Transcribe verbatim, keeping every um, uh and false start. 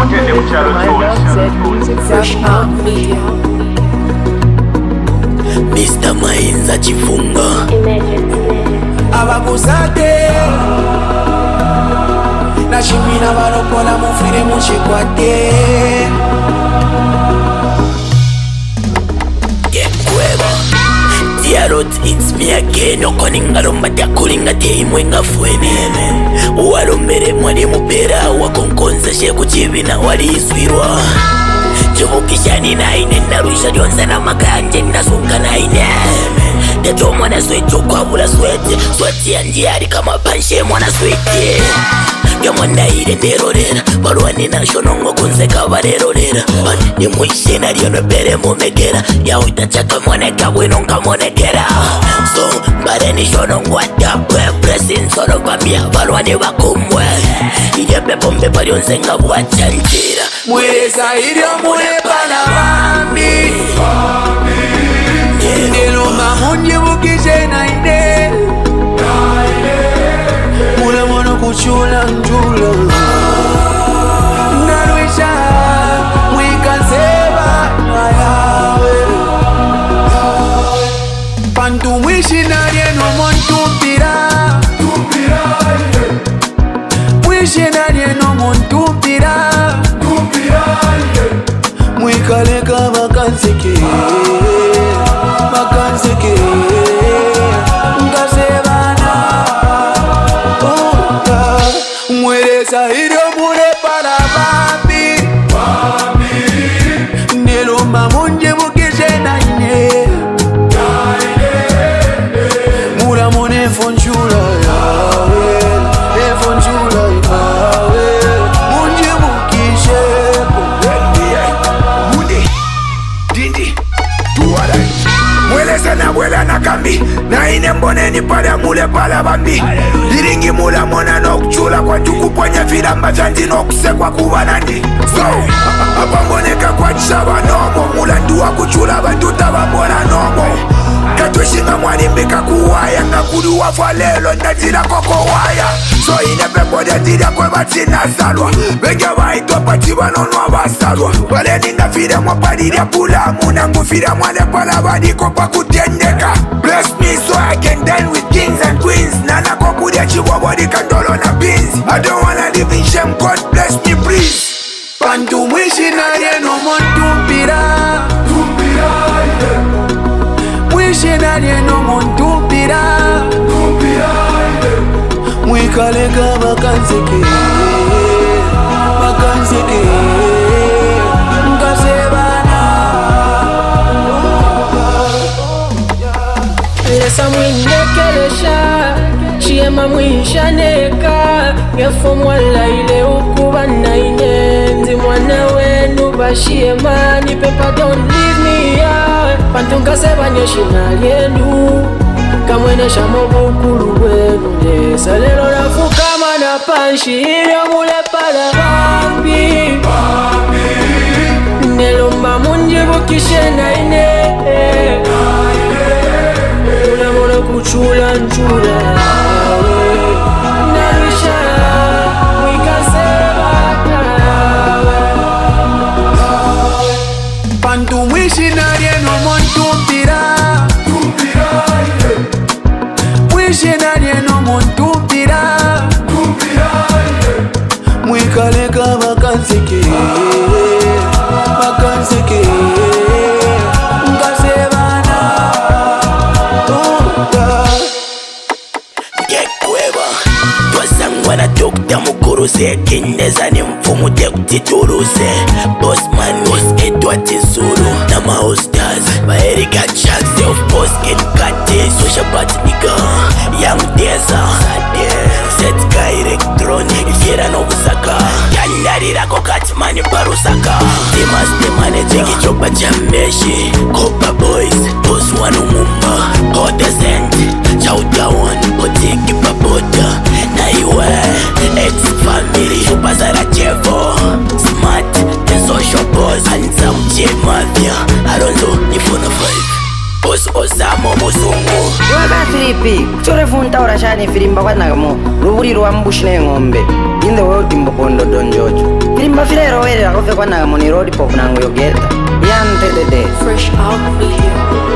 Fresh Out Media. Mister Mainza Chifunga Abakuzate Nashimina barokola mufire mushikwate Gekweba Diarot, it's me again. Okoningaro matakulinga teimwe ngafwenene Uwaromere mwani mupera Wakonkonza sheku chivina waliswirwa Chukukishani naine narusha jonza na makanje nasunga naine Teto mwana sweti ukwabula sweti Sweti ya njiari kama panshe mwana sweti Gamanda ire nerorera Barwani na shonongo kunzeka barerorera Ni mwishe na riyo nopere mumegera Yao itachaka moneka winonga monekera So mbare ni shonongo atapwe Pressing soro kwa mia barwani wakumwe Ije pepo mbepa riyo nzenga wachanjira Mweza irio mune pana bambi Niluma munye bukije na ine Mule mono kuchula njula Narwisha mwikazeba ayawe Pantu mwishi na rieno montumpira Mwishi na rieno montumpira Mwikaleka makanseke Makanseke Ngazebana Oka Mwereza irio mure para bambi Nelomba munje mukishe na ine Mura mune fonjula yawe Efonjula yawe Munje mukishe Dindi, tuwala Mweleza na wela na kambi Na ine mbone ni pala mule pala bambi Diringi mula mona no kuchula kwa juku ponya filamba chanji no kusekwa kuwa nandi So, hapa mboneka kwa chaba nomo Mula nduwa kuchula banduta bambona nomo Katwishinga mwani mbika kuwaya Ngakuru wafalelo ndazira koko waya So ine pepo ndazira kwe batina salwa Benge waito pati banonwa basalwa Wale ninga fire mwa padiria pula Muna ngufire mwale pala badiko pa kutendeka Bless me so I can dine with kings and queens Nana kokudia chiwa body kandolo na beans I don't wanna live in shame, God bless me please Pantu mwishi na rieno montumpira Mwishi na rieno montumpira Mwikaleka makanseke Makanseke Ngazebana Lesa mwinekelesha Chiema mwishaneka Ngefo mwala ile ukuba na inenzi Mwana wenu bashiema Ni pepa don't leave me out Pantunga seba nyeshina lienu Kamwenesha mobukulu wenu Lesa lelo nafukama na panshi Ilio mule pala bambi Nelomba munjibu kishe na ine Mule mule kuchula njula Narwisha mwikaseba Pantu mwishi na rieno montumpira Mwishi na rieno montumpira Mwikaleka makanseke Makanseke Ngazebana Oka Gekweba Twasangwana dokta mukuruse Kindeza ni mfumu tekutituruse Bossman Boss Edward Zulu Na maustas Baerika Chuck Self Boss Ken Kate Social Party Nigga Young Deza Set Guy Electronic Fiera no Busaka Yandarira Kokatmani Parusaka Dimas the manager Kichopa Chambeshi Copa Boys Boss Wanu Mumba Hotescent Chauta One Potiki Papoda Naiwe Ex-Family Supazara Chevo Smart The Social Boss Handsome J Mafia Alonso Nifono five Boss Osamo Musungu waka three P kuchore funta ora shani filimba kwa nagamo ruburi rwa mbushi ne ngombe in the world mbokondo donjojo filimba filero wele akofe kwa nagamo ni road pop nangu yogeta yante dede Fresh out of here.